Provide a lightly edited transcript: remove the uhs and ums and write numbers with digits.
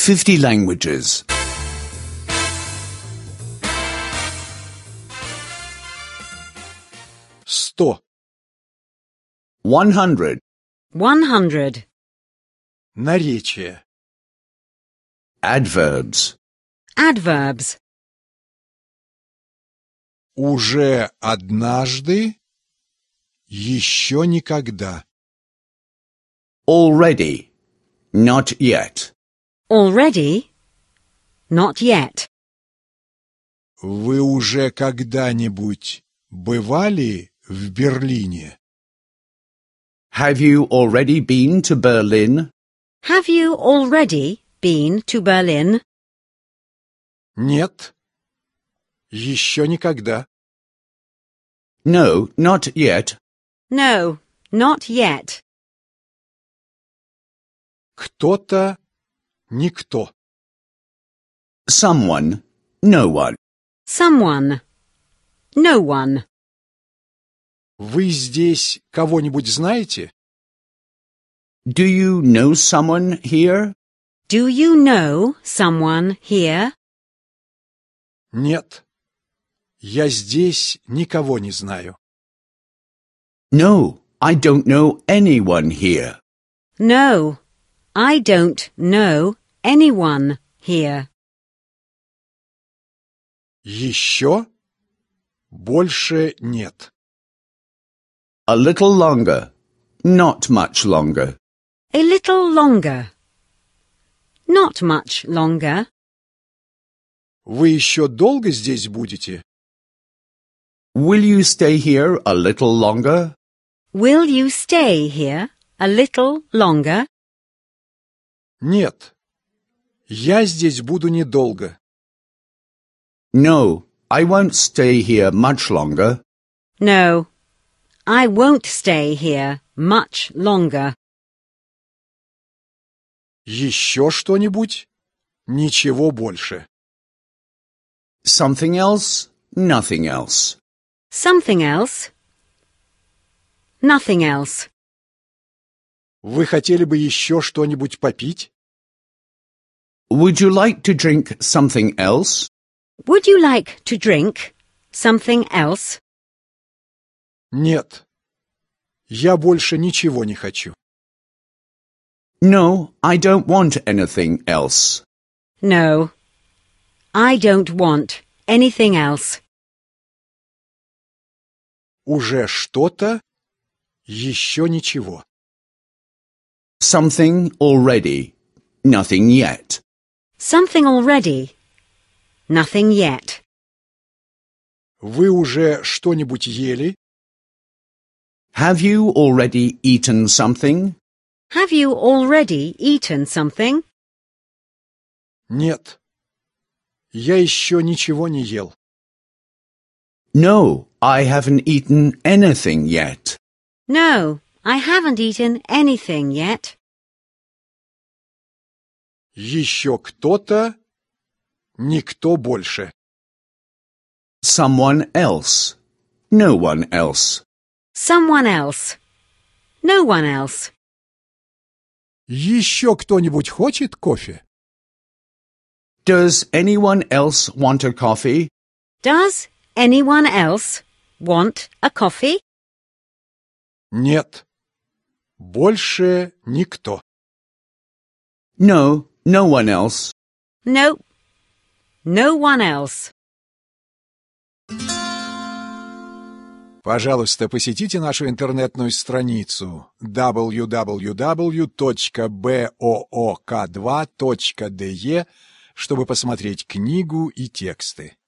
50 languages. 100. 100. 100. Наречие. Adverbs. Adverbs. Уже однажды, еще никогда. Already. Not yet. Already. Not yet. Вы уже когда-нибудь бывали в Берлине? Have you already been to Berlin? Have you already been to Berlin? Нет, еще никогда. No, not yet. No, not yet. Кто-то, никто. Someone. No one. Someone. No one. Вы здесь кого-нибудь знаете? Do you know someone here? Do you know someone here? Нет, я здесь никого не знаю. No, I don't know anyone here. No, I don't know anyone here. Еще? Больше нет. A little longer. Not much longer. A little longer. Not much longer. Вы еще долго здесь будете? Will you stay here a little longer? Will you stay here a little longer? Нет, я здесь буду недолго. No, I won't stay here much longer. No, I won't stay here much longer. Еще что-нибудь? Ничего больше. Something else? Nothing else. Something else? Nothing else. Вы хотели бы еще что-нибудь попить? Would you like to drink something else? Would you like to drink something else? Нет, я больше ничего не хочу. No, I don't want anything else. No, I don't want anything else. Уже что-то, еще ничего. Something already. Nothing yet. Something already. Nothing yet. Вы уже что-нибудь ели? Have you already eaten something? Have you already eaten something? Нет, я еще ничего не ел. No, I haven't eaten anything yet. No, I haven't eaten anything yet. Еще кто-то, никто больше. Someone else. No one else. Someone else. No one else. Еще кто-нибудь хочет кофе? Does anyone else want a coffee? Does anyone else want a coffee? Нет, больше никто. No, no one else. No. No one else. Пожалуйста, посетите нашу интернетную страницу www.book2.de, чтобы посмотреть книгу и тексты.